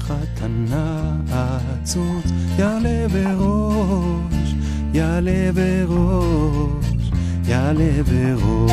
תחת הנעצות יעלה בראש, יעלה בראש, יעלה בראש.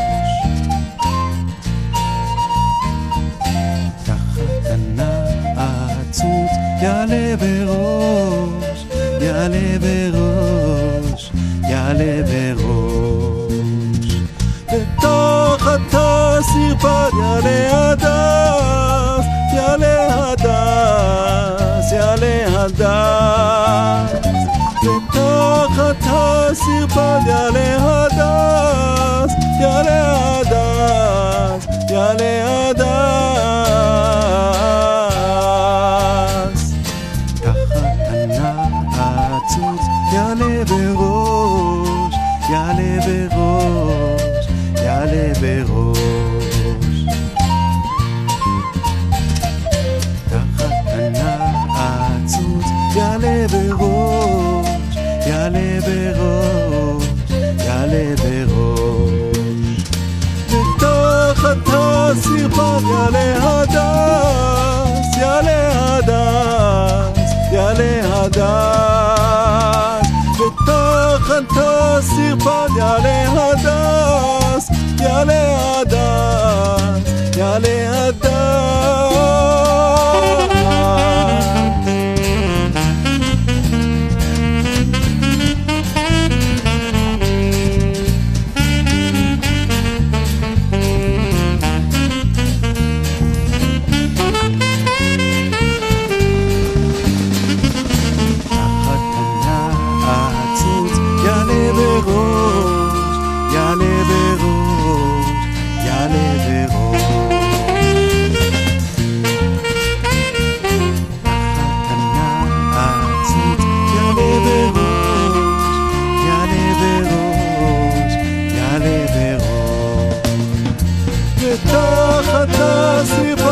תחת הנעצות יעלה בראש, יעלה בראש, יעלה בראש. ותחת הסרפד יעלה הדס, יעלה הדס, יעלה הדס. ותחת הסרפד יעלה הדס, יעלה הדס, יעלה הדס. תחת הנעצות יעלה בראש, יעלה בראש, יעלה בראש. תחת הנעצות יעלה בראש, יעלה בראש, יעלה בראש. ותחת הסרפד יעלה הדס, יעלה הדס, יעלה הדס. ותחת הסרפד יעלה הדס, יעלה הדס, יעלה הדס. תחת הסרפד